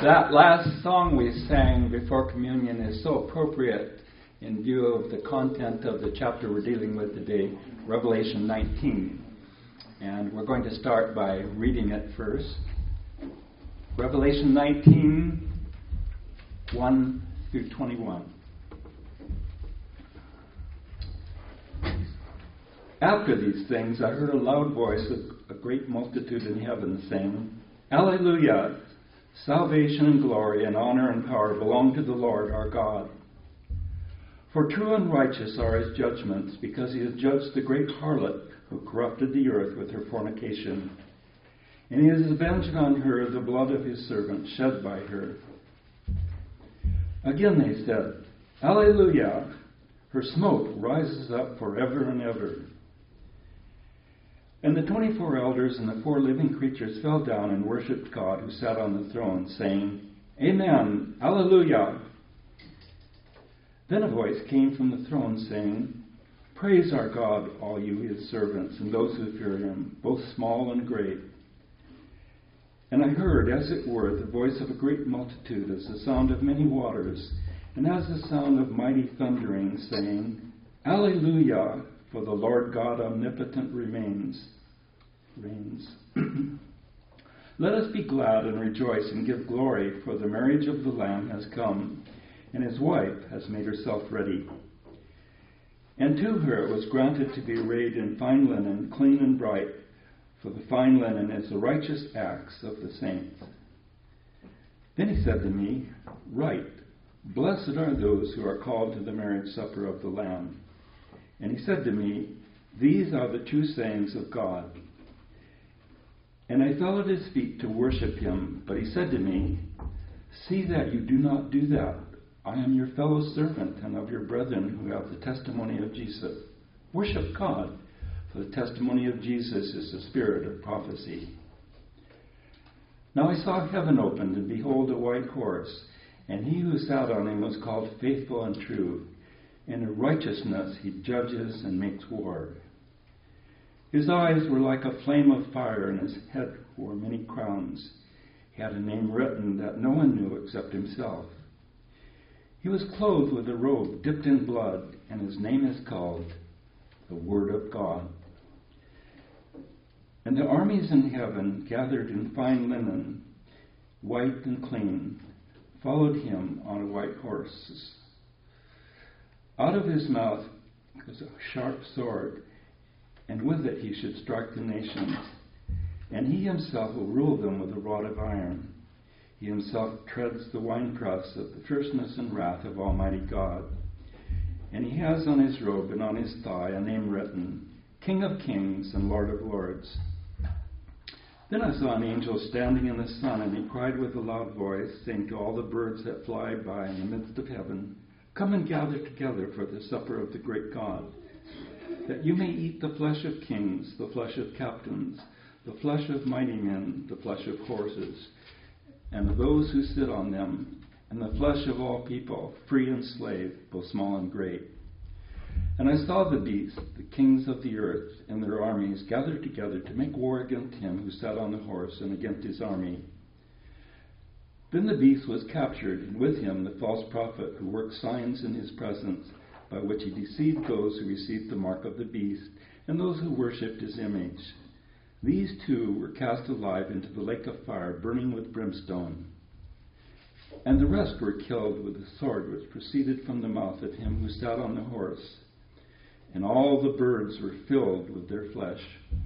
That last song we sang before communion is so appropriate in view of the content of the chapter we're dealing with today, Revelation 19. And we're going to start by reading it first. Revelation 19, 1 through 21. After these things, I heard a loud voice of a great multitude in heaven saying, Alleluia! Salvation and glory and honor and power belong to the Lord our God. For true and righteous are his judgments, because he has judged the great harlot who corrupted the earth with her fornication. And he has avenged on her the blood of his servants shed by her. Again they said, Alleluia! Her smoke rises up forever and ever. And the 24 elders and the 4 living creatures fell down and worshipped God who sat on the throne, saying, Amen, Alleluia. Then a voice came from the throne saying, Praise our God, all you his servants, and those who fear him, both small and great. And I heard, as it were, the voice of a great multitude, as the sound of many waters, and as the sound of mighty thundering, saying, Alleluia, for the Lord God omnipotent reigns. Let us be glad and rejoice and give glory, for the marriage of the Lamb has come, and his wife has made herself ready. And to her it was granted to be arrayed in fine linen, clean and bright, for the fine linen is the righteous acts of the saints. Then he said to me, Write, blessed are those who are called to the marriage supper of the Lamb. And he said to me, These are the true sayings of God. And I fell at his feet to worship him, but he said to me, See that you do not do that. I am your fellow servant and of your brethren who have the testimony of Jesus. Worship God, for the testimony of Jesus is the spirit of prophecy. Now I saw heaven opened, and behold a white horse, and he who sat on him was called Faithful and True. In righteousness he judges and makes war. His eyes were like a flame of fire, and his head wore many crowns. He had a name written that no one knew except himself. He was clothed with a robe dipped in blood, and his name is called the Word of God. And the armies in heaven, gathered in fine linen, white and clean, followed him on a white horse. Out of his mouth was a sharp sword, and with it he should strike the nations. And he himself will rule them with a rod of iron. He himself treads the winepress of the fierceness and wrath of Almighty God. And he has on his robe and on his thigh a name written, King of Kings and Lord of Lords. Then I saw an angel standing in the sun, and he cried with a loud voice, saying to all the birds that fly by in the midst of heaven, Come and gather together for the supper of the great God, that you may eat the flesh of kings, the flesh of captains, the flesh of mighty men, the flesh of horses, and of those who sit on them, and the flesh of all people, free and slave, both small and great. And I saw the beasts, the kings of the earth, and their armies gathered together to make war against him who sat on the horse and against his army. Then the beast was captured, and with him the false prophet who worked signs in his presence, by which he deceived those who received the mark of the beast, and those who worshipped his image. These two were cast alive into the lake of fire, burning with brimstone. And the rest were killed with the sword which proceeded from the mouth of him who sat on the horse. And all the birds were filled with their flesh.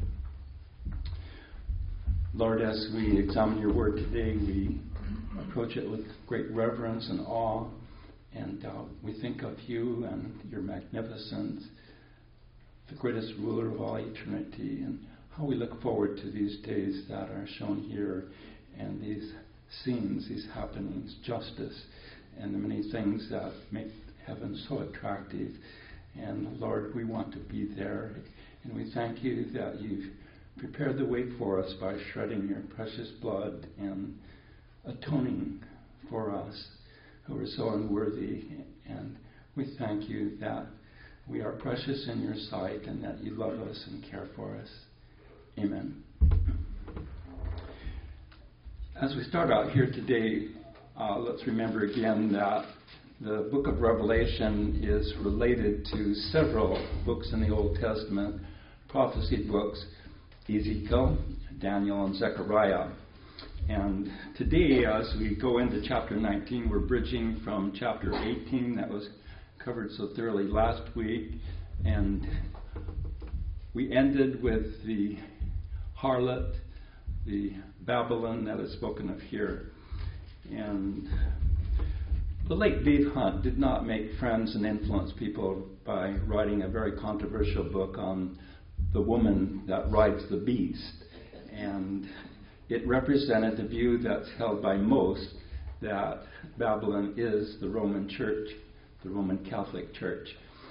Lord, as we examine your word today, we approach it with great reverence and awe. And we think of you and your magnificence, the greatest ruler of all eternity, and how we look forward to these days that are shown here, and these scenes, these happenings, justice, and the many things that make heaven so attractive. And Lord, we want to be there, and we thank you that you've prepared the way for us by shedding your precious blood and atoning for us who are so unworthy. And we thank you that we are precious in your sight and that you love us and care for us. Amen. As we start out here today, let's remember again that the book of Revelation is related to several books in the Old Testament, prophecy books, Ezekiel, Daniel, and Zechariah. And today, as we go into chapter 19, we're bridging from chapter 18 that was covered so thoroughly last week. And we ended with the harlot, the Babylon that is spoken of here. And the late Dave Hunt did not make friends and influence people by writing a very controversial book on the woman that rides the beast. And it represented the view that's held by most that Babylon is the Roman Church, the Roman Catholic Church.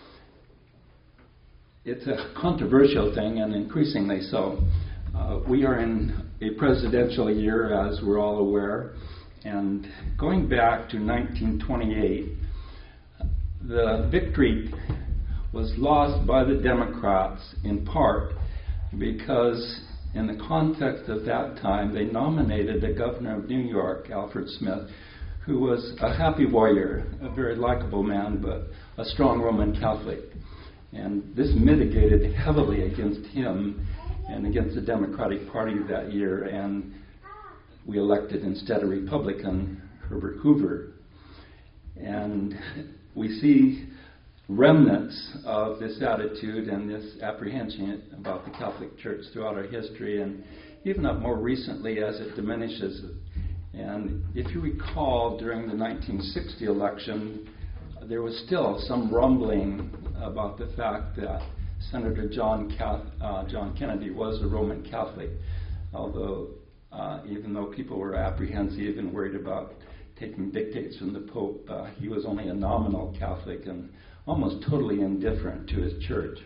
It's a controversial thing, and increasingly so. We are in a presidential year, as we're all aware. And going back to 1928, the victory was lost by the Democrats in part because in the context of that time they nominated the governor of New York, Alfred Smith, who was a happy warrior, a very likable man, but a strong Roman Catholic. And this mitigated heavily against him and against the Democratic Party that year, and we elected instead a Republican, Herbert Hoover. And we see remnants of this attitude and this apprehension about the Catholic Church throughout our history, and even up more recently as it diminishes. And if you recall, during the 1960 election, there was still some rumbling about the fact that Senator John Kennedy was a Roman Catholic, although even though people were apprehensive and worried about taking dictates from the Pope, he was only a nominal Catholic and almost totally indifferent to his church.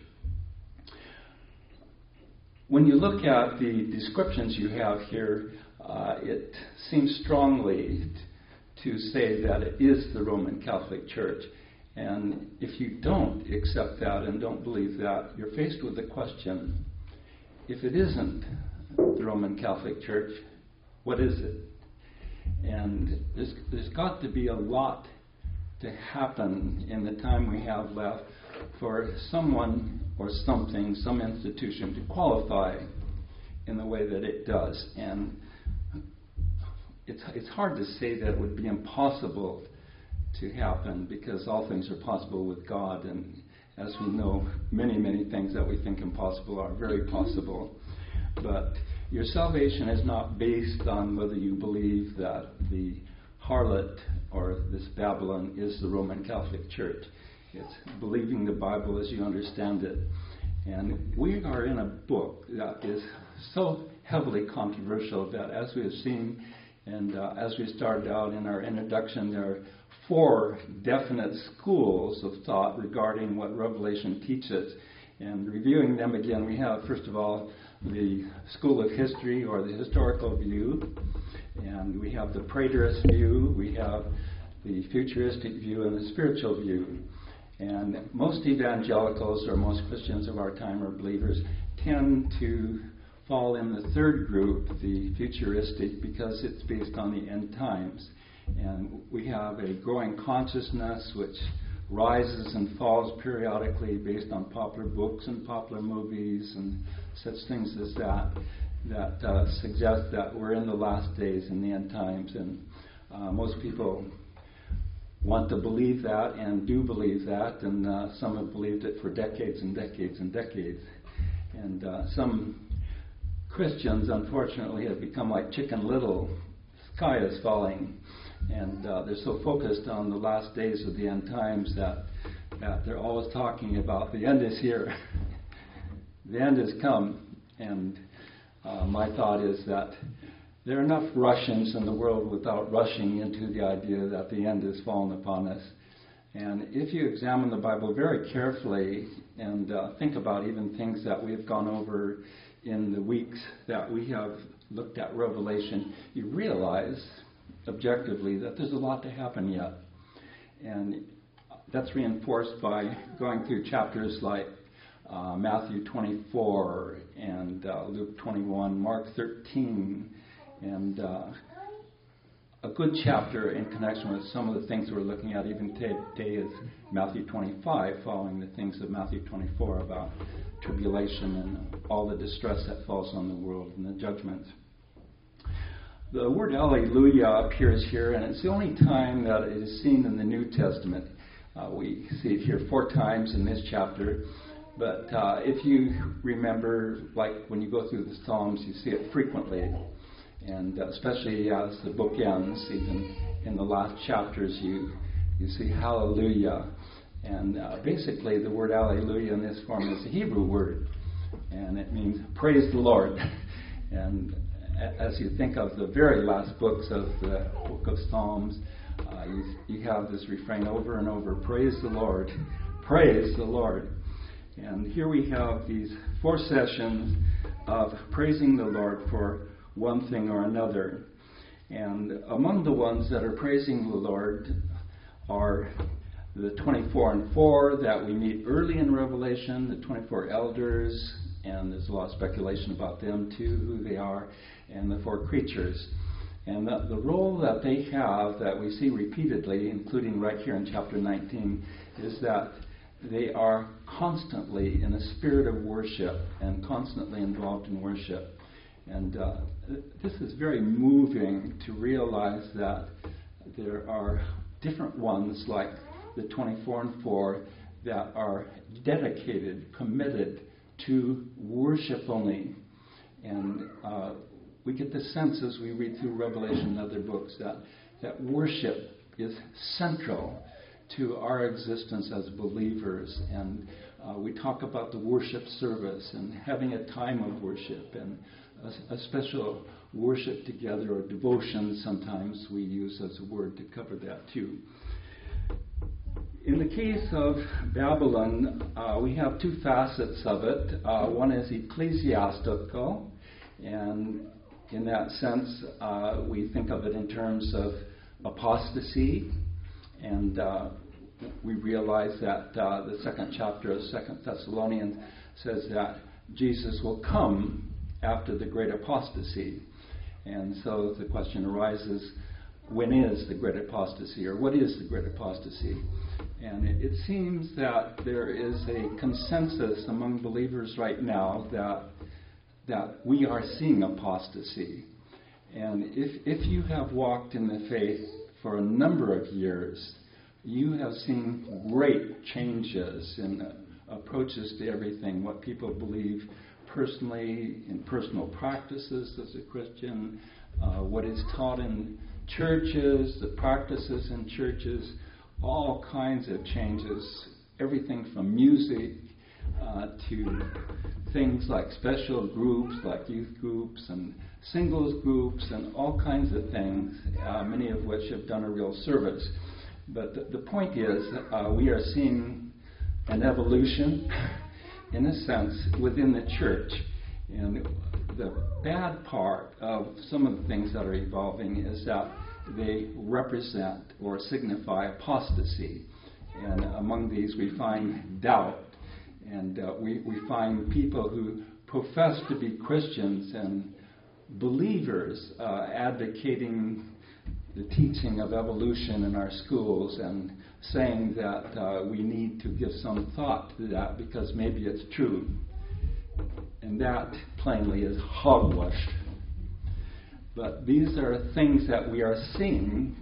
When you look at the descriptions you have here, it seems strongly to say that it is the Roman Catholic Church. And if you don't accept that and don't believe that, you're faced with the question, if it isn't the Roman Catholic Church, what is it? And there's got to be a lot to happen in the time we have left for someone or something, some institution to qualify in the way that it does. And it's hard to say that it would be impossible to happen, because all things are possible with God, and as we know, many, many things that we think impossible are very possible. But your salvation is not based on whether you believe that the harlot or this Babylon is the Roman Catholic Church. It's believing the Bible as you understand it. And we are in a book that is so heavily controversial that, as we have seen, and as we started out in our introduction, there are 4 definite schools of thought regarding what Revelation teaches. And reviewing them again, we have, first of all, the school of history, or the historical view, and we have the preterist view, we have the futuristic view, and the spiritual view. And most evangelicals, or most Christians of our time, or believers, tend to fall in the third group, the futuristic, because it's based on the end times. And we have a growing consciousness which rises and falls periodically based on popular books and popular movies and such things as that suggest that we're in the last days, in the end times. And most people want to believe that and do believe that, and some have believed it for decades and decades and decades. And some Christians, unfortunately, have become like Chicken Little. The sky is falling. And they're so focused on the last days of the end times that they're always talking about the end is here. The end has come. And my thought is that there are enough Russians in the world without rushing into the idea that the end has fallen upon us. And if you examine the Bible very carefully and think about even things that we've gone over in the weeks that we have looked at Revelation, you realize objectively that there's a lot to happen yet. And that's reinforced by going through chapters like Matthew 24 and Luke 21, Mark 13, and a good chapter in connection with some of the things we're looking at even today is Matthew 25, following the things of Matthew 24 about tribulation and all the distress that falls on the world and the judgment. The word Alleluia appears here, and it's the only time that it is seen in the New Testament. We see it here 4 times in this chapter. But if you remember, like when you go through the Psalms, you see it frequently. And especially as the book ends, even in the last chapters, you see hallelujah. And basically the word hallelujah in this form is a Hebrew word. And it means praise the Lord. And as you think of the very last books of the book of Psalms, you have this refrain over and over, praise the Lord, praise the Lord. And here we have these 4 sessions of praising the Lord for one thing or another. And among the ones that are praising the Lord are the 24 and 4 that we meet early in Revelation, the 24 elders, and there's a lot of speculation about them too, who they are, and the 4 creatures. And the role that they have that we see repeatedly, including right here in chapter 19, is that they are constantly in a spirit of worship and constantly involved in worship. And this is very moving to realize that there are different ones like the 24 and 4 that are dedicated, committed to worship only. And we get the sense as we read through Revelation and other books that worship is central to our existence as believers. And we talk about the worship service and having a time of worship and a special worship together, or devotion sometimes we use as a word to cover that too. In the case of Babylon, we have 2 facets of it. One is ecclesiastical, and in that sense we think of it in terms of apostasy, and we realize that the 2nd chapter of 2nd Thessalonians says that Jesus will come after the great apostasy. And so the question arises, when is the great apostasy, or what is the great apostasy? And it seems that there is a consensus among believers right now that we are seeing apostasy. And if you have walked in the faith for a number of years, you have seen great changes in approaches to everything, what people believe personally, in personal practices as a Christian, what is taught in churches, the practices in churches, all kinds of changes, everything from music to things like special groups, like youth groups and singles groups and all kinds of things, many of which have done a real service. But the point is, we are seeing an evolution, in a sense, within the church. And the bad part of some of the things that are evolving is that they represent or signify apostasy. And among these we find doubt. And we find people who profess to be Christians and believers advocating the teaching of evolution in our schools and saying that we need to give some thought to that because maybe it's true. And that plainly is hogwash. But these are things that we are seeing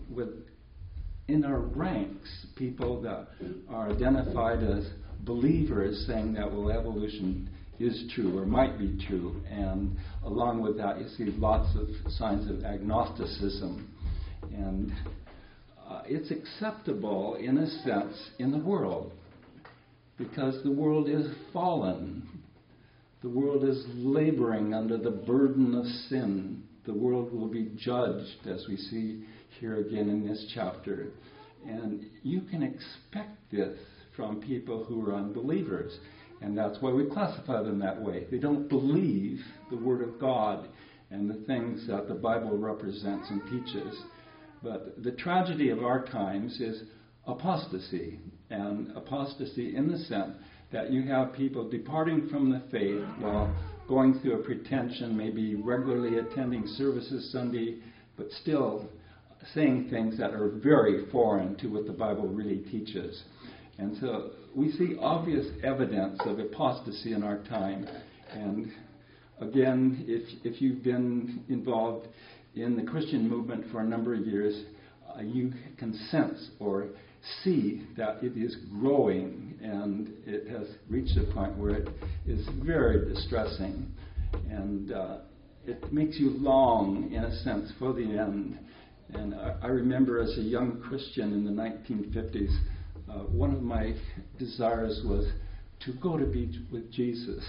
in our ranks, people that are identified as believers saying that, well, evolution is true or might be true. And along with that, you see lots of signs of agnosticism. And it's acceptable, in a sense, in the world, because the world is fallen. The world is laboring under the burden of sin. The world will be judged, as we see here again in this chapter. And you can expect this from people who are unbelievers. And that's why we classify them that way. They don't believe the Word of God and the things that the Bible represents and teaches. But the tragedy of our times is apostasy. And apostasy in the sense that you have people departing from the faith while going through a pretension, maybe regularly attending services Sunday, but still saying things that are very foreign to what the Bible really teaches. And so we see obvious evidence of apostasy in our time. And again, if you've been involved in the Christian movement for a number of years, you can sense or see that it is growing, and it has reached a point where it is very distressing. And it makes you long, in a sense, for the end. And I remember as a young Christian in the 1950s, one of my desires was to go to be with Jesus.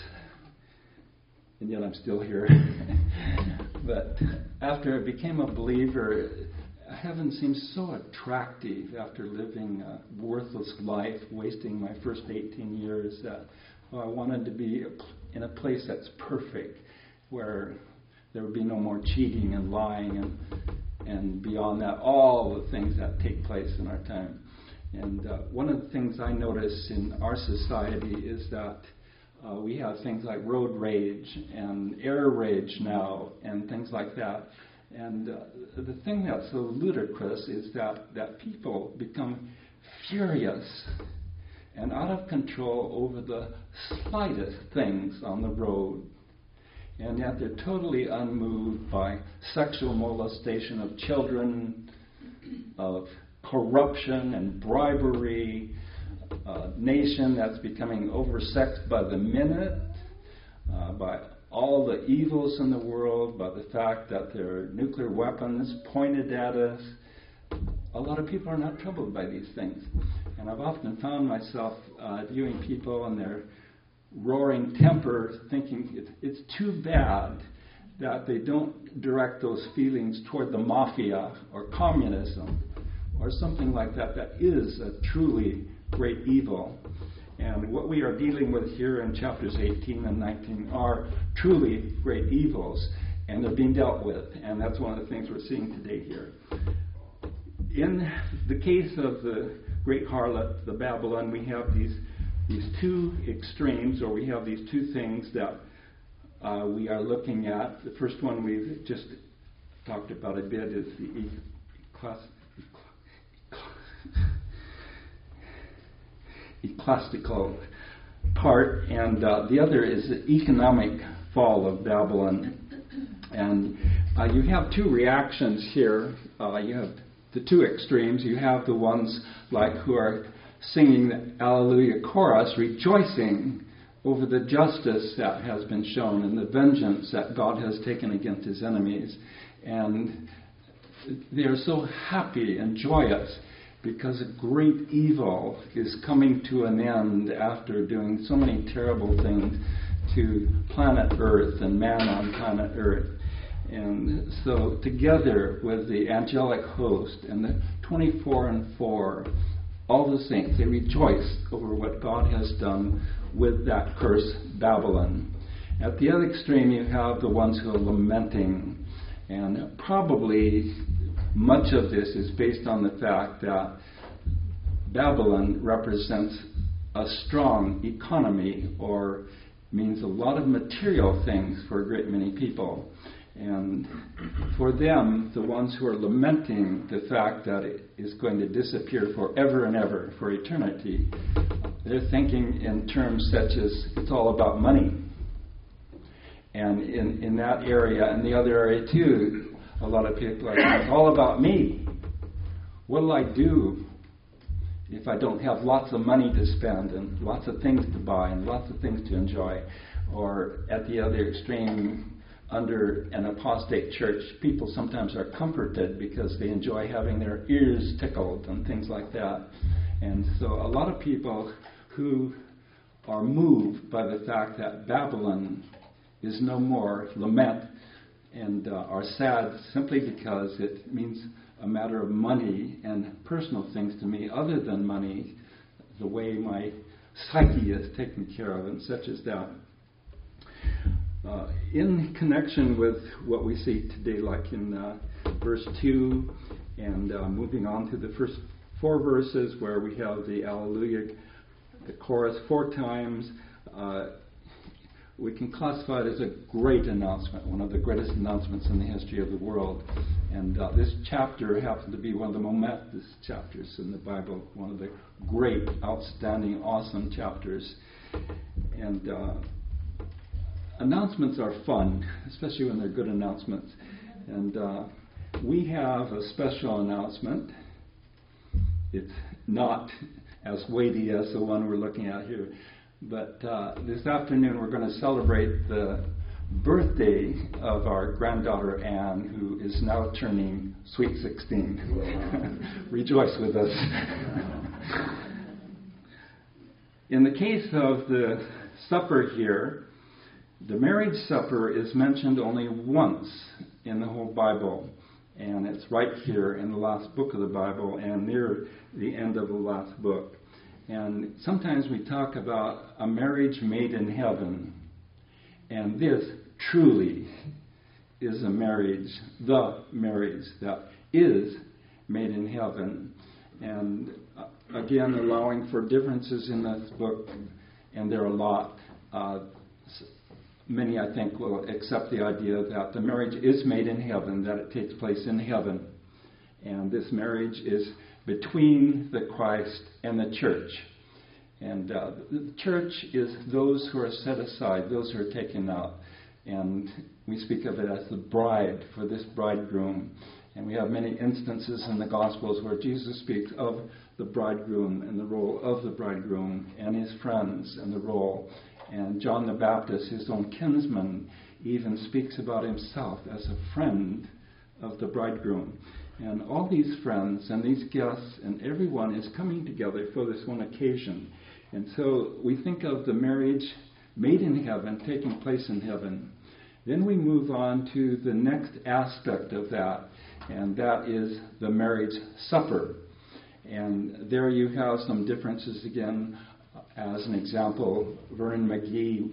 And yet I'm still here. But after I became a believer, heaven seemed so attractive after living a worthless life, wasting my first 18 years, that I wanted to be in a place that's perfect, where there would be no more cheating and lying and beyond that, all the things that take place in our time. And one of the things I notice in our society is that we have things like road rage and air rage now and things like that. And the thing that's so ludicrous is that people become furious and out of control over the slightest things on the road. And yet they're totally unmoved by sexual molestation of children, of corruption and bribery, a nation that's becoming oversexed by the minute, by all the evils in the world, by the fact that there are nuclear weapons pointed at us. A lot of people are not troubled by these things. And I've often found myself viewing people and their roaring temper, thinking it's too bad that they don't direct those feelings toward the mafia or communism or something like that is a truly great evil. And what we are dealing with here in chapters 18 and 19 are truly great evils, and they're being dealt with. And that's one of the things we're seeing today here. In the case of the great harlot, the Babylon, we have these two extremes, or we have these two things that we are looking at. The first one we've just talked about a bit is the ecclesiastical part, and the other is the economic fall of Babylon. And you have two reactions here. You have the two extremes. You have the ones like who are singing the Alleluia chorus, rejoicing over the justice that has been shown and the vengeance that God has taken against his enemies. And they are so happy and joyous because a great evil is coming to an end after doing so many terrible things to planet Earth and man on planet Earth. And so together with the angelic host and the 24 and 4, all the saints, they rejoice over what God has done with that cursed Babylon. At the other extreme, you have the ones who are lamenting. And probably much of this is based on the fact that Babylon represents a strong economy, or means a lot of material things for a great many people. And for them, the ones who are lamenting the fact that it is going to disappear forever and ever, for eternity, they're thinking in terms such as it's all about money. And in that area, and the other area too, a lot of people are saying, it's all about me. What will I do if I don't have lots of money to spend and lots of things to buy and lots of things to enjoy? Or at the other extreme, under an apostate church, people sometimes are comforted because they enjoy having their ears tickled and things like that. And so a lot of people who are moved by the fact that Babylon is no more lament and are sad simply because it means a matter of money and personal things to me other than money, the way my psyche is taken care of and such as that. In connection with what we see today, like in verse 2 and moving on to the first 4 verses where we have the Alleluia, the chorus 4 times, we can classify it as a great announcement, one of the greatest announcements in the history of the world. And this chapter happens to be one of the momentous chapters in the Bible, one of the great, outstanding, awesome chapters. And announcements are fun, especially when they're good announcements. And we have a special announcement. It's not as weighty as the one we're looking at here. But this afternoon we're going to celebrate the birthday of our granddaughter Anne, who is now turning sweet 16. Rejoice with us. In the case of the supper here, the marriage supper is mentioned only once in the whole Bible. And it's right here in the last book of the Bible and near the end of the last book. And sometimes we talk about a marriage made in heaven. And this truly is a marriage, the marriage that is made in heaven. And again, allowing for differences in this book, and there are a lot. Many, I think, will accept the idea that the marriage is made in heaven, that it takes place in heaven. And this marriage is between the Christ and the church. And the church is those who are set aside, those who are taken out. And we speak of it as the bride for this bridegroom. And we have many instances in the Gospels where Jesus speaks of the bridegroom and the role of the bridegroom and his friends and the role. And John the Baptist, his own kinsman, even speaks about himself as a friend of the bridegroom. And all these friends and these guests and everyone is coming together for this one occasion. And so we think of the marriage made in heaven, taking place in heaven. Then we move on to the next aspect of that, and that is the marriage supper. And there you have some differences again. As an example, Vernon McGee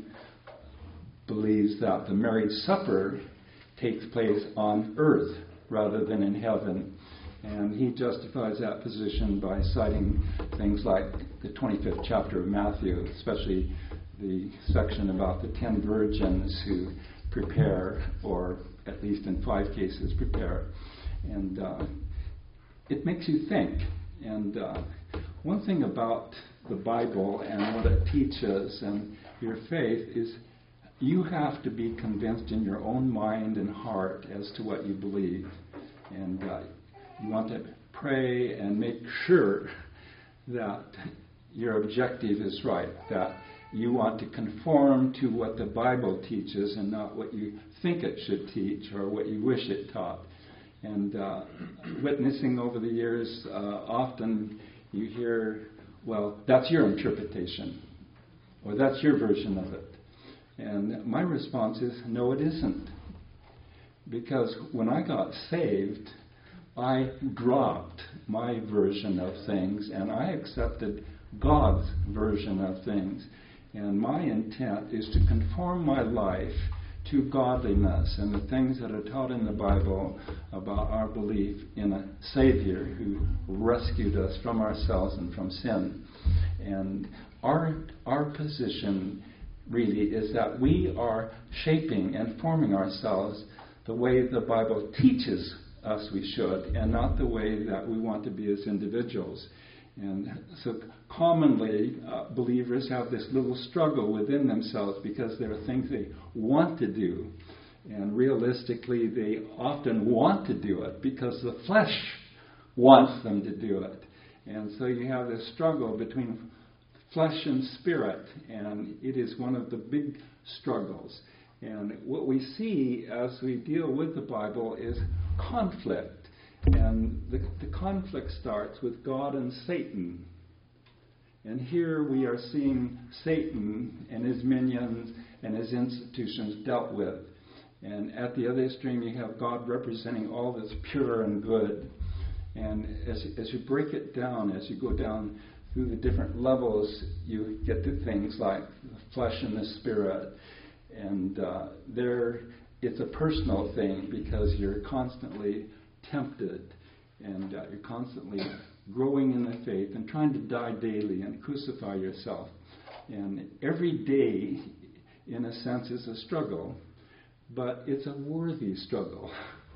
believes that the marriage supper takes place on earth rather than in heaven. And he justifies that position by citing things like the 25th chapter of Matthew, especially the section about the 10 virgins who prepare, or at least in 5 cases prepare. And it makes you think. And one thing about the Bible and what it teaches and your faith is you have to be convinced in your own mind and heart as to what you believe. And you want to pray and make sure that your objective is right, that you want to conform to what the Bible teaches and not what you think it should teach or what you wish it taught. And witnessing over the years, often you hear, well, that's your interpretation, or that's your version of it. And my response is, no, it isn't. Because when I got saved, I dropped my version of things and I accepted God's version of things. And my intent is to conform my life to godliness and the things that are taught in the Bible about our belief in a Savior who rescued us from ourselves and from sin. And our position really is that we are shaping and forming ourselves the way the Bible teaches us we should, and not the way that we want to be as individuals. And so commonly, believers have this little struggle within themselves because there are things they want to do. And realistically, they often want to do it because the flesh wants them to do it. And so you have this struggle between flesh and spirit, and it is one of the big struggles. And what we see as we deal with the Bible is conflict. And the conflict starts with God and Satan. And here we are seeing Satan and his minions and his institutions dealt with. And at the other extreme you have God representing all that's pure and good. And as you break it down, as you go down through the different levels, you get to things like the flesh and the spirit. And it's a personal thing because you're constantly tempted and you're constantly growing in the faith and trying to die daily and crucify yourself. And every day in a sense, is a struggle, but it's a worthy struggle.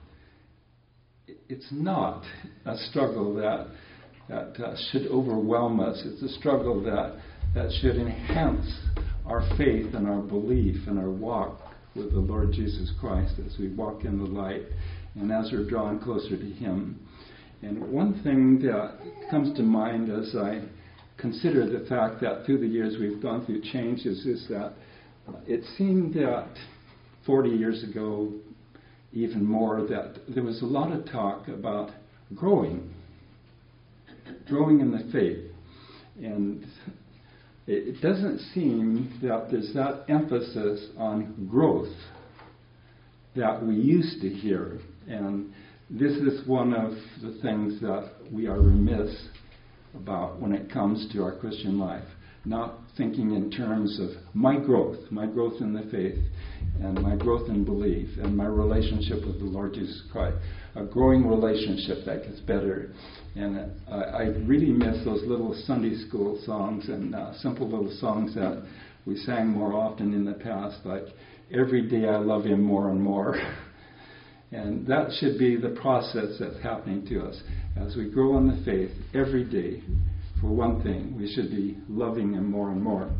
It's not a struggle that should overwhelm us. It's a struggle that should enhance our faith and our belief and our walk with the Lord Jesus Christ as we walk in the light and as we're drawn closer to Him. And one thing that comes to mind as I consider the fact that through the years we've gone through changes is that it seemed that 40 years ago, even more, that there was a lot of talk about growing in the faith. And it doesn't seem that there's that emphasis on growth that we used to hear. And this is one of the things that we are remiss about when it comes to our Christian life. Not thinking in terms of my growth in the faith, and my growth in belief, and my relationship with the Lord Jesus Christ. A growing relationship that gets better. And I really miss those little Sunday school songs and simple little songs that we sang more often in the past, like, "Every day I love Him more and more." And that should be the process that's happening to us. As we grow in the faith every day, for one thing, we should be loving Him more and more.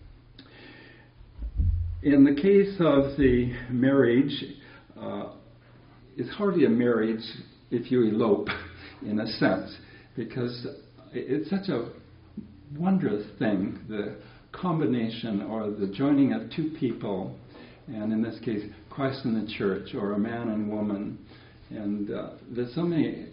In the case of the marriage, it's hardly a marriage if you elope, in a sense, because it's such a wondrous thing, the combination or the joining of two people, and in this case, Christ and the church, or a man and woman. And there's so many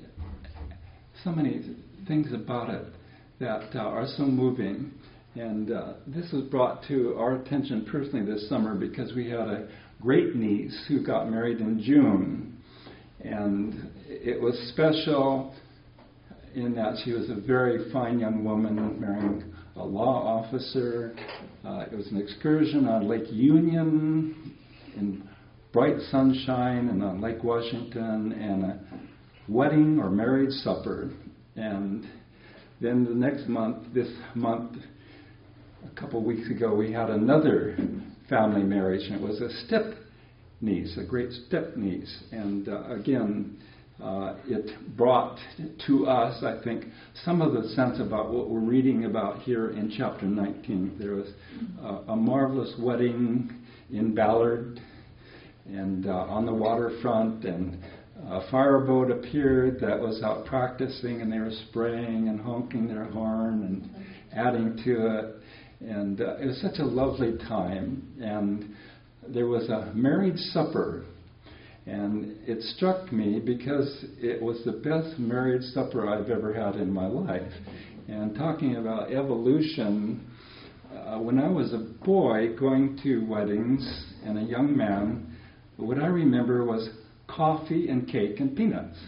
things about it that are so moving. And this was brought to our attention personally this summer because we had a great niece who got married in June. And it was special in that she was a very fine young woman marrying a law officer. It was an excursion on Lake Union in bright sunshine and on Lake Washington, and a wedding or marriage supper. And then this month, a couple weeks ago, we had another family marriage, and it was a step niece, a great step niece. And again, it brought to us, I think, some of the sense about what we're reading about here in chapter 19. There was a marvelous wedding in Ballard, and on the waterfront, and a fireboat appeared that was out practicing, and they were spraying and honking their horn and adding to it. And it was such a lovely time. And there was a marriage supper. And it struck me because it was the best marriage supper I've ever had in my life. And talking about evolution, when I was a boy going to weddings and a young man, what I remember was coffee and cake and peanuts.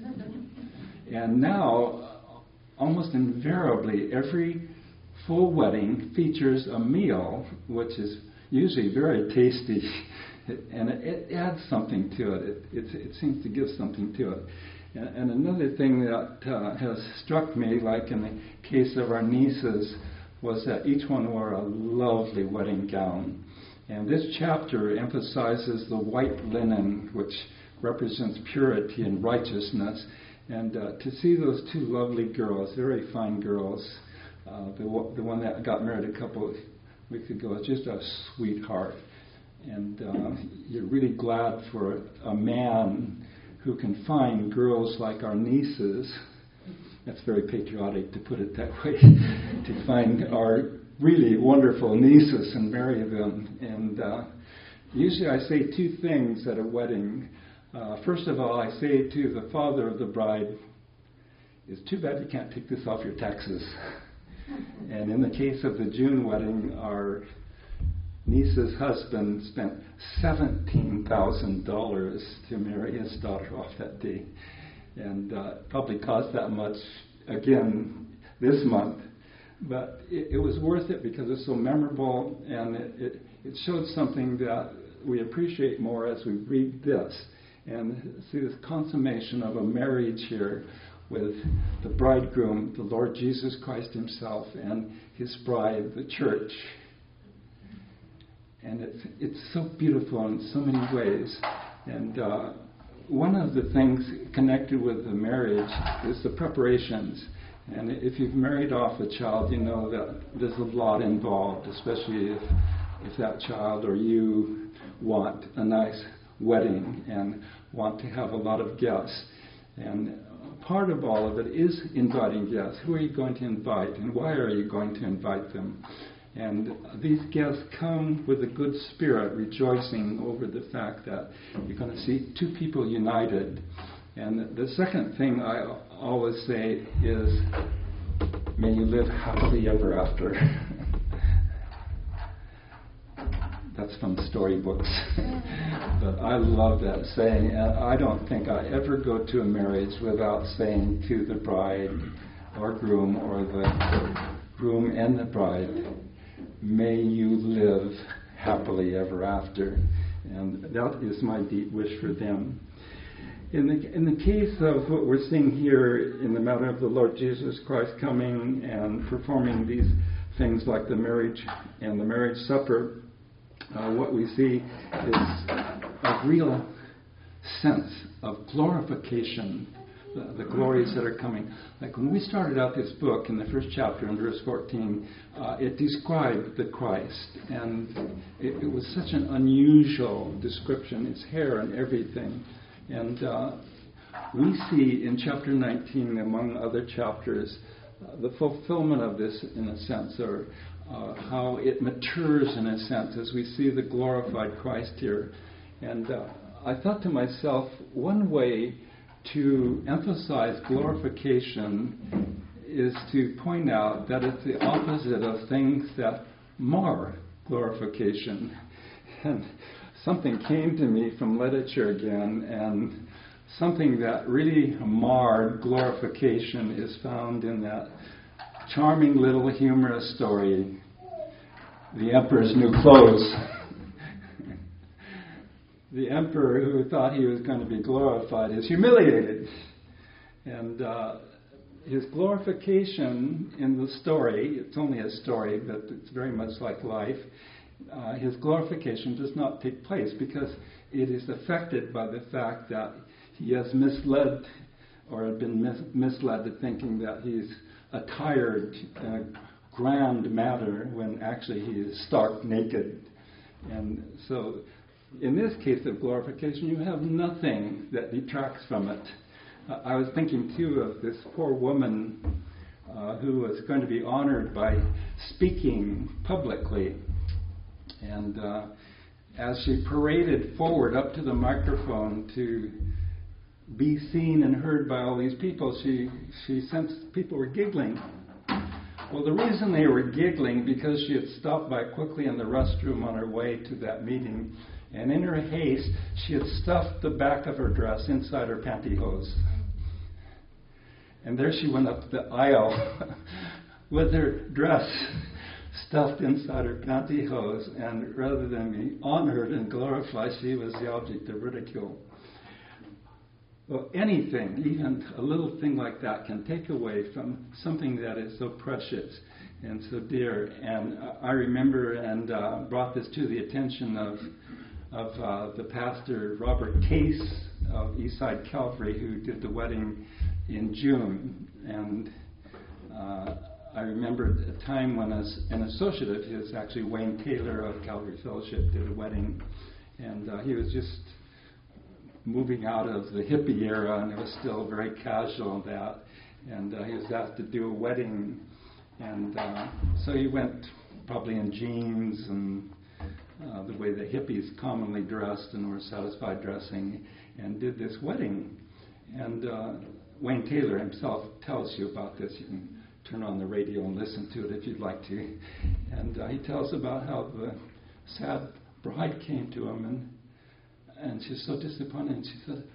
And now, almost invariably, every full wedding features a meal, which is usually very tasty, and it adds something to it. It seems to give something to it. And another thing that has struck me, like in the case of our nieces, was that each one wore a lovely wedding gown. And this chapter emphasizes the white linen, which represents purity and righteousness. And to see those two lovely girls, very fine girls, the one that got married a couple of weeks ago is just a sweetheart. And you're really glad for a man who can find girls like our nieces. That's very patriotic to put it that way, to find our really wonderful nieces and marry them. And usually I say two things at a wedding. First of all, I say to the father of the bride, "It's too bad you can't take this off your taxes." And in the case of the June wedding, our niece's husband spent $17,000 to marry his daughter off that day. And probably cost that much again this month. But it was worth it because it's so memorable, and it showed something that we appreciate more as we read this and see this consummation of a marriage here with the bridegroom, the Lord Jesus Christ Himself, and His bride, the church. And it's so beautiful in so many ways. And one of the things connected with the marriage is the preparations. And if you've married off a child, you know that there's a lot involved, especially if that child or you want a nice wedding and want to have a lot of guests. And part of all of it is inviting guests. Who are you going to invite, and why are you going to invite them? And these guests come with a good spirit, rejoicing over the fact that you're going to see two people united. And the second thing I always say is, may you live happily ever after. That's from storybooks. But I love that saying. And I don't think I ever go to a marriage without saying to the bride or groom, or the groom and the bride, may you live happily ever after. And that is my deep wish for them. In the case of what we're seeing here in the matter of the Lord Jesus Christ coming and performing these things like the marriage and the marriage supper, what we see is a real sense of glorification, the glories that are coming. Like when we started out this book in the first chapter in verse 14, it described the Christ, and it was such an unusual description, his hair and everything. And we see in chapter 19, among other chapters, the fulfillment of this in a sense, or how it matures in a sense as we see the glorified Christ here. And I thought to myself, one way to emphasize glorification is to point out that it's the opposite of things that mar glorification. And something came to me from literature again, and something that really marred glorification is found in that charming little humorous story, The Emperor's New Clothes. The emperor, who thought he was going to be glorified, is humiliated. And his glorification in the story, it's only a story, but it's very much like life, his glorification does not take place because it is affected by the fact that he has misled or been misled to thinking that he's attired in a grand manner when actually he is stark naked. And so in this case of glorification, you have nothing that detracts from it. I was thinking too of this poor woman who was going to be honored by speaking publicly. And as she paraded forward up to the microphone to be seen and heard by all these people, she sensed people were giggling. Well, the reason they were giggling, because she had stopped by quickly in the restroom on her way to that meeting, and in her haste, she had stuffed the back of her dress inside her pantyhose. And there she went up the aisle with her dress stuffed inside her pantyhose, and rather than be honored and glorified, she was the object of ridicule. Well, anything, even a little thing like that, can take away from something that is so precious and so dear. And I remember and brought this to the attention of the pastor Robert Case of Eastside Calvary, who did the wedding in June. And I remember a time when an associate of his, actually Wayne Taylor of Calvary Fellowship, did a wedding, and he was just moving out of the hippie era, and it was still very casual and that. And he was asked to do a wedding, and so he went probably in jeans and the way the hippies commonly dressed and were satisfied dressing, and did this wedding. And Wayne Taylor himself tells you about this. You can turn on the radio and listen to it if you'd like to. And he tells about how the sad bride came to him, and she was so disappointed. And she said,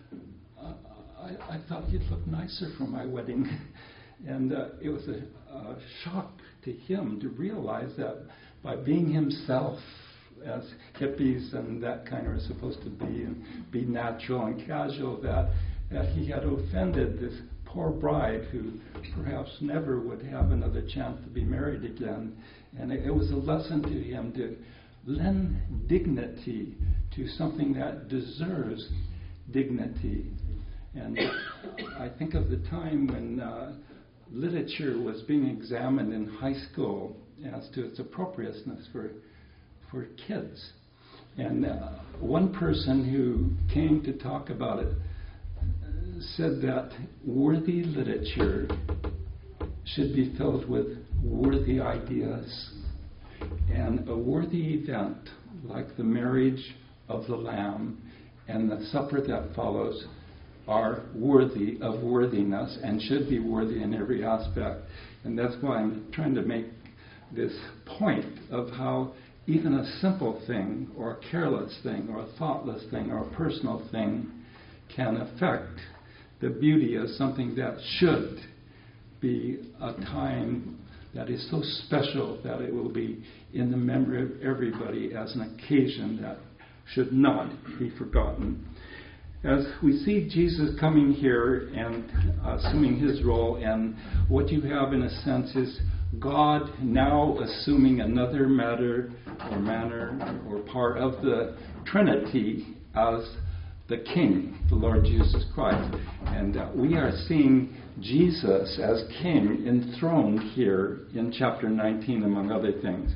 I thought you'd look nicer for my wedding. And it was a shock to him to realize that by being himself, as hippies and that kind of are supposed to be, and be natural and casual, that he had offended this poor bride who perhaps never would have another chance to be married again. And it was a lesson to him to lend dignity to something that deserves dignity. And I think of the time when literature was being examined in high school as to its appropriateness for kids. And one person who came to talk about it said that worthy literature should be filled with worthy ideas. And a worthy event like the marriage of the Lamb and the supper that follows are worthy of worthiness and should be worthy in every aspect. And that's why I'm trying to make this point of how even a simple thing or a careless thing or a thoughtless thing or a personal thing can affect the beauty of something that should be a time that is so special that it will be in the memory of everybody as an occasion that should not be forgotten. As we see Jesus coming here and assuming his role, and what you have in a sense is God now assuming another manner or part of the Trinity as the King, the Lord Jesus Christ. And we are seeing Jesus as King enthroned here in chapter 19, among other things.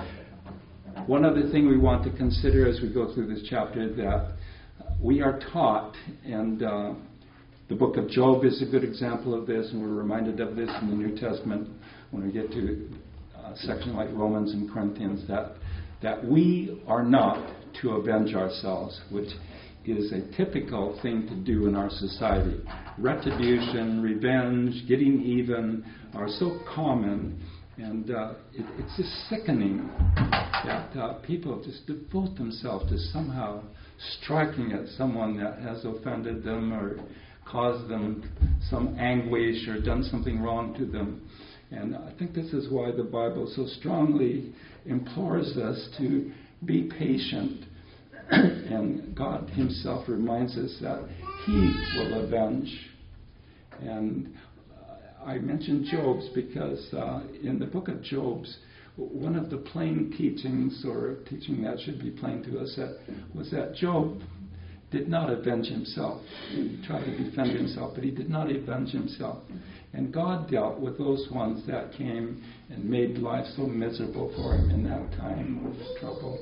One other thing we want to consider as we go through this chapter that we are taught, and the book of Job is a good example of this, and we're reminded of this in the New Testament when we get to sections like Romans and Corinthians, that we are not to avenge ourselves, which is a typical thing to do in our society. Retribution, revenge, getting even are so common, and it's just sickening that people just devote themselves to somehow striking at someone that has offended them or caused them some anguish or done something wrong to them. And I think this is why the Bible so strongly implores us to be patient. And God himself reminds us that he will avenge. And I mentioned Job's because in the book of Job's, one of the plain teachings, or teaching that should be plain to us, was that Job did not avenge himself. He tried to defend himself, but he did not avenge himself. And God dealt with those ones that came and made life so miserable for him in that time of trouble.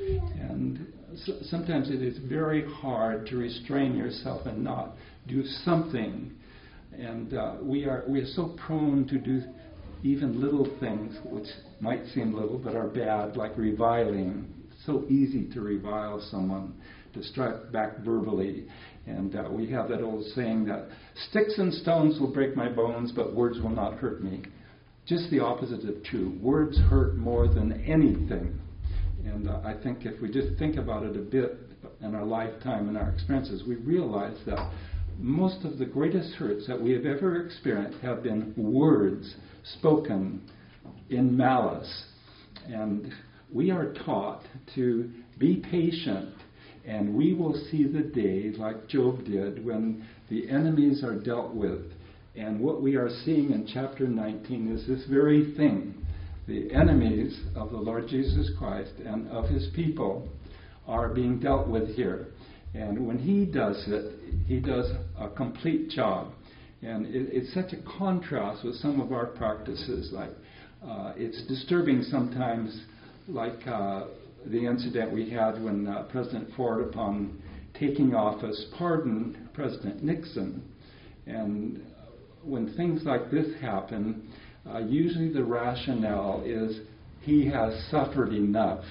And sometimes it is very hard to restrain yourself and not do something. And we are so prone to do even little things, which might seem little but are bad, like reviling. It's so easy to revile someone, to strike back verbally. And we have that old saying that sticks and stones will break my bones, but words will not hurt me. Just the opposite of true. Words hurt more than anything. And I think if we just think about it a bit in our lifetime and our experiences, we realize that most of the greatest hurts that we have ever experienced have been words spoken in malice. And we are taught to be patient, and we will see the day, like Job did, when the enemies are dealt with. And what we are seeing in chapter 19 is this very thing. The enemies of the Lord Jesus Christ and of his people are being dealt with here. And when he does it, he does a complete job. And it's such a contrast with some of our practices. Like it's disturbing sometimes, like the incident we had when President Ford, upon taking office, pardoned President Nixon. And when things like this happen, usually the rationale is he has suffered enough.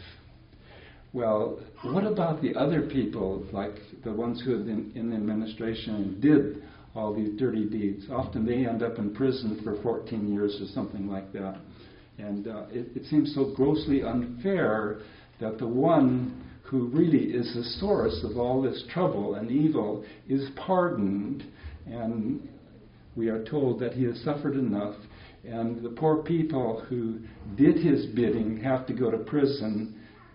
Well, what about the other people, like the ones who have been in the administration and did all these dirty deeds? Often they end up in prison for 14 years or something like that. And it seems so grossly unfair that the one who really is the source of all this trouble and evil is pardoned, and we are told that he has suffered enough, and the poor people who did his bidding have to go to prison.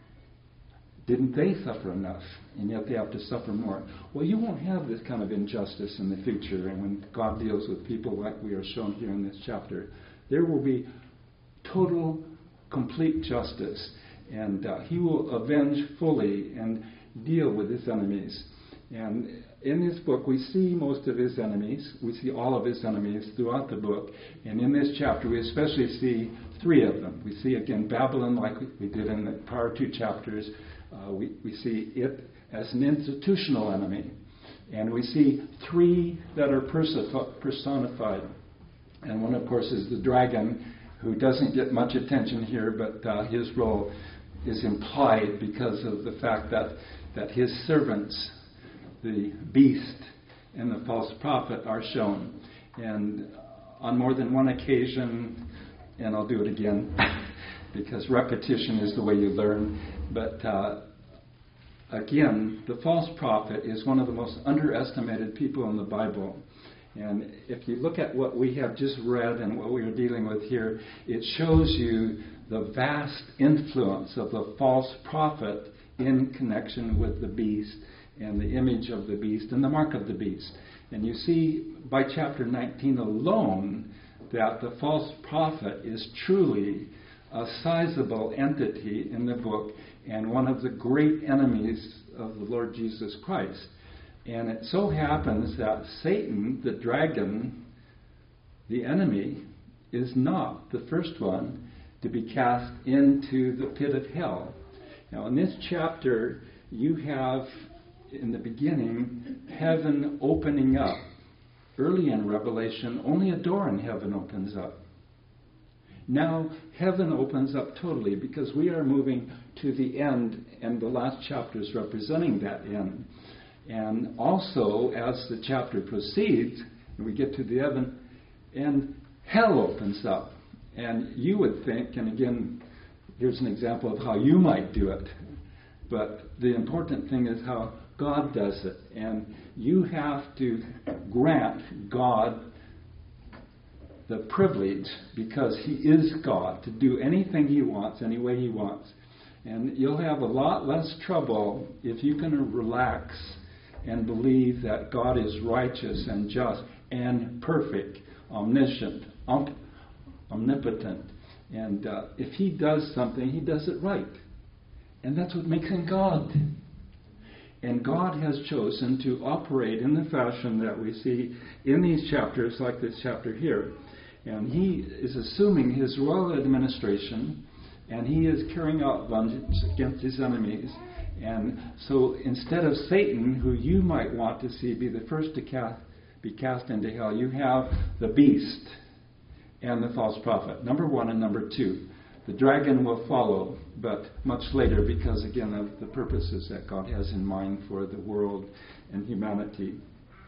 Didn't they suffer enough? And yet they have to suffer more. Well, you won't have this kind of injustice in the future. And when God deals with people like we are shown here in this chapter, there will be total, complete justice. And he will avenge fully and deal with his enemies. And in this book, we see most of his enemies. We see all of his enemies throughout the book. And in this chapter, we especially see 3 of them. We see, again, Babylon, like we did in the prior 2 chapters. We see it as an institutional enemy. And we see 3 that are personified. And one, of course, is the dragon, who doesn't get much attention here, but his role is implied because of the fact that his servants, the beast and the false prophet, are shown. And on more than one occasion, and I'll do it again, because repetition is the way you learn, but again, the false prophet is one of the most underestimated people in the Bible. And if you look at what we have just read and what we are dealing with here, it shows you the vast influence of the false prophet in connection with the beast and the image of the beast and the mark of the beast. And you see by chapter 19 alone that the false prophet is truly a sizable entity in the book and one of the great enemies of the Lord Jesus Christ. And it so happens that Satan, the dragon, the enemy, is not the first one to be cast into the pit of hell. Now, in this chapter, you have, in the beginning, heaven opening up. Early in Revelation, only a door in heaven opens up. Now, heaven opens up totally because we are moving to the end, and the last chapter is representing that end. And also, as the chapter proceeds, and we get to the heaven, and hell opens up. And you would think, and again, here's an example of how you might do it, but the important thing is how God does it. And you have to grant God the privilege, because he is God, to do anything he wants, any way he wants. And you'll have a lot less trouble if you can relax and believe that God is righteous and just and perfect, omniscient, omnipotent. And if he does something, he does it right. And that's what makes him God. And God has chosen to operate in the fashion that we see in these chapters, like this chapter here. And he is assuming his royal administration, and he is carrying out vengeance against his enemies. And so instead of Satan, who you might want to see be the first to be cast into hell, you have the beast and the false prophet, number 1 and number 2. The dragon will follow, but much later, because again of the purposes that God has in mind for the world and humanity.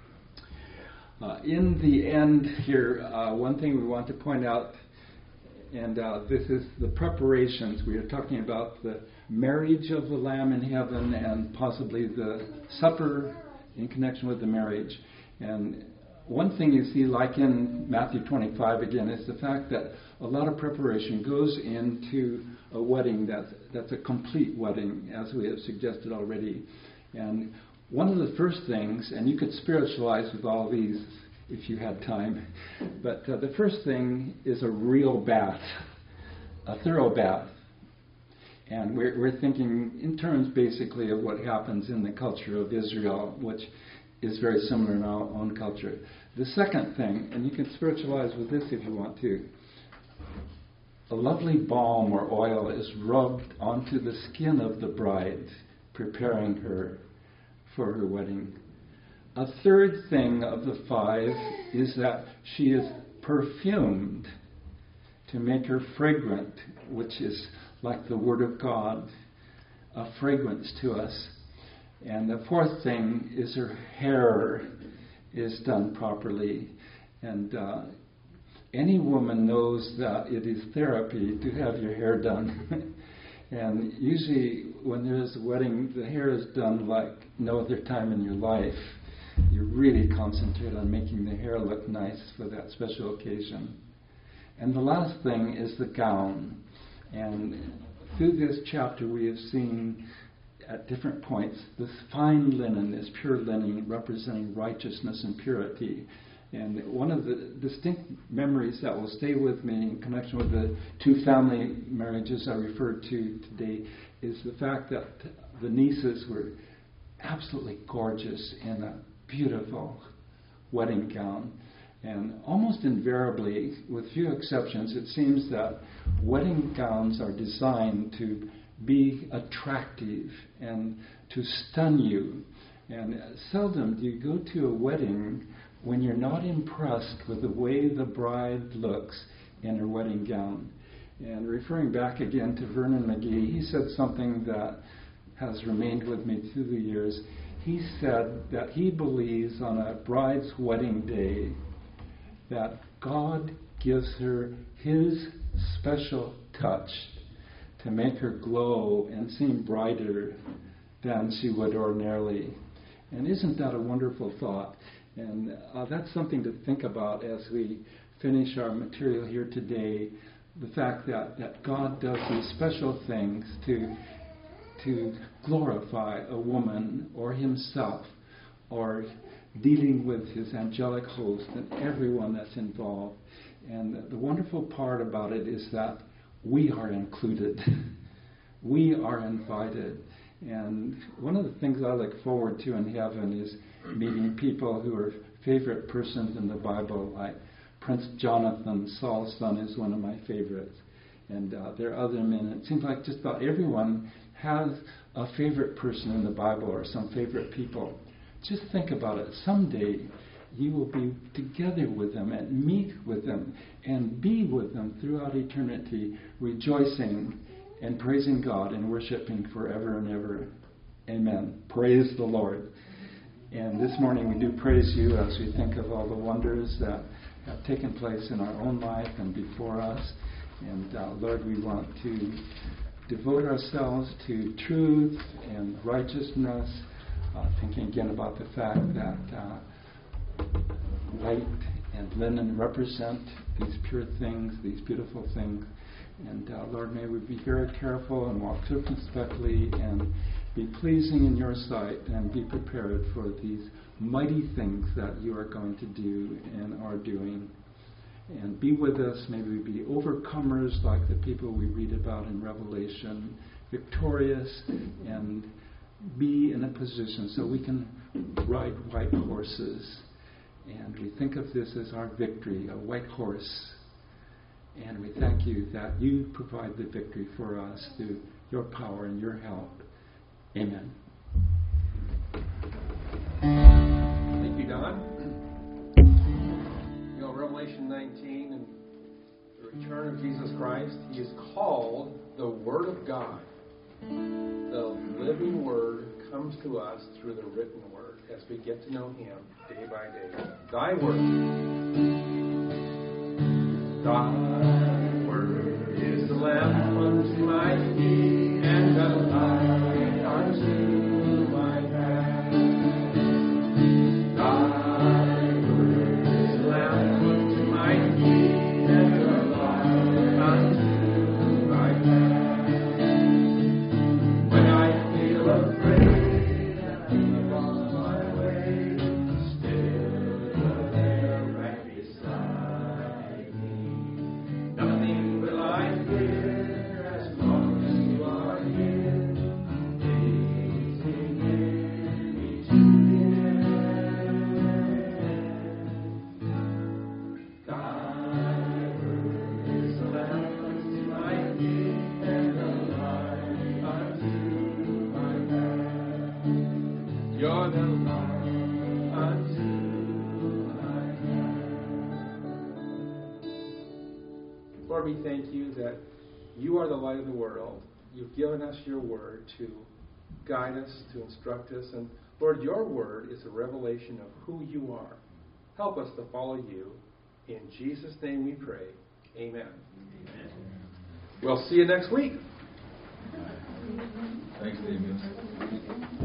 In the end here, one thing we want to point out, and this is the preparations. We are talking about the marriage of the Lamb in heaven and possibly the supper in connection with the marriage. And one thing you see, like in Matthew 25 again, is the fact that a lot of preparation goes into a wedding that's a complete wedding, as we have suggested already. And one of the first things, and you could spiritualize with all these if you had time, but the first thing is a real bath, a thorough bath. And we're thinking in terms basically of what happens in the culture of Israel, which is very similar in our own culture. The second thing, and you can spiritualize with this if you want to, a lovely balm or oil is rubbed onto the skin of the bride, preparing her for her wedding. A third thing of the 5 is that she is perfumed to make her fragrant, which is like the Word of God, a fragrance to us. And the 4th thing is her hair is done properly. And any woman knows that it is therapy to have your hair done. And usually when there's a wedding, the hair is done like no other time in your life. You really concentrate on making the hair look nice for that special occasion. And the last thing is the gown. And through this chapter we have seen at different points this fine linen, this pure linen representing righteousness and purity. And one of the distinct memories that will stay with me in connection with the two family marriages I referred to today is the fact that the nieces were absolutely gorgeous in a beautiful wedding gown. And almost invariably, with few exceptions, it seems that wedding gowns are designed to be attractive and to stun you. And seldom do you go to a wedding when you're not impressed with the way the bride looks in her wedding gown. And referring back again to Vernon McGee, he said something that has remained with me through the years. He said that he believes on a bride's wedding day that God gives her His special touch to make her glow and seem brighter than she would ordinarily. And isn't that a wonderful thought? And that's something to think about as we finish our material here today. The fact that God does these special things to glorify a woman or Himself, or dealing with His angelic host and everyone that's involved. And the wonderful part about it is that we are included. We are invited. And one of the things I look forward to in heaven is meeting people who are favorite persons in the Bible, like Prince Jonathan, Saul's son, is one of my favorites. And there are other men. It seems like just about everyone has a favorite person in the Bible or some favorite people. Just think about it. Someday you will be together with them and meet with them and be with them throughout eternity, rejoicing and praising God and worshiping forever and ever. Amen. Praise the Lord. And this morning we do praise You as we think of all the wonders that have taken place in our own life and before us. And Lord, we want to devote ourselves to truth and righteousness, thinking again about the fact that white and linen represent these pure things, these beautiful things. And Lord, may we be very careful and walk circumspectly and be pleasing in Your sight and be prepared for these mighty things that You are going to do and are doing. And be with us. May we be overcomers like the people we read about in Revelation, victorious, and be in a position so we can ride white horses. And we think of this as our victory, a white horse. And we thank You that You provide the victory for us through Your power and Your help. Amen. Thank you, Don. You know, Revelation 19 and the return of Jesus Christ, He is called the Word of God. The living Word comes to us through the written Word as we get to know Him day by day. Thy Word. Thy Word is the lamp unto my feet and the light unto my path. Thy Word is the lamp unto my feet and the light unto my path. When I feel afraid and I'm on my way, still You're there right beside me. Nothing will I fear as long as You are here, gazing in me to the end. Thy Word is a lamp unto my feet and a light unto my path. You're the light unto my path. Lord, we thank You that You are the light of the world. You've given us Your Word to guide us, to instruct us. And Lord, Your Word is a revelation of who You are. Help us to follow You. In Jesus' name we pray. Amen. Amen. We'll see you next week. Thanks, David.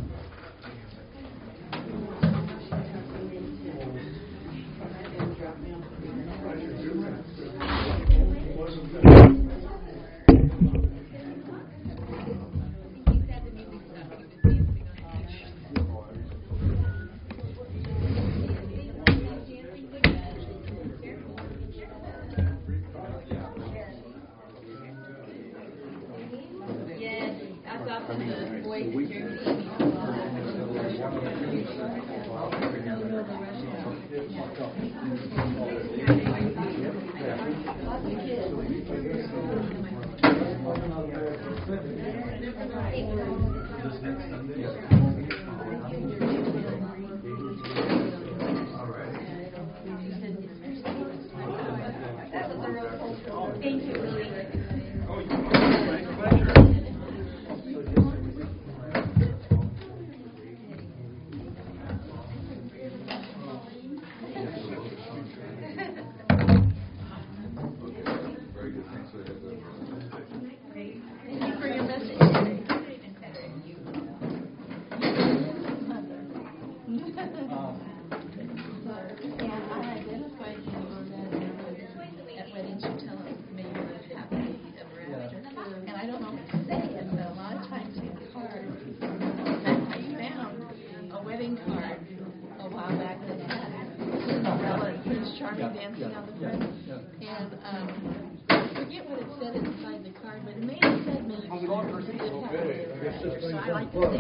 Thank you, Willie. Very good. Thanks for the heads up. Thank you for your message today. Yeah, I identified you on that at weddings you tell them maybe what happened ever after. And I don't know what to say, and a lot of times in cards, I found a wedding card a while back that had Cinderella and Prince Charming dancing on the front. And I forget what it said inside the card, but it may have said maybe it happened. So I like to say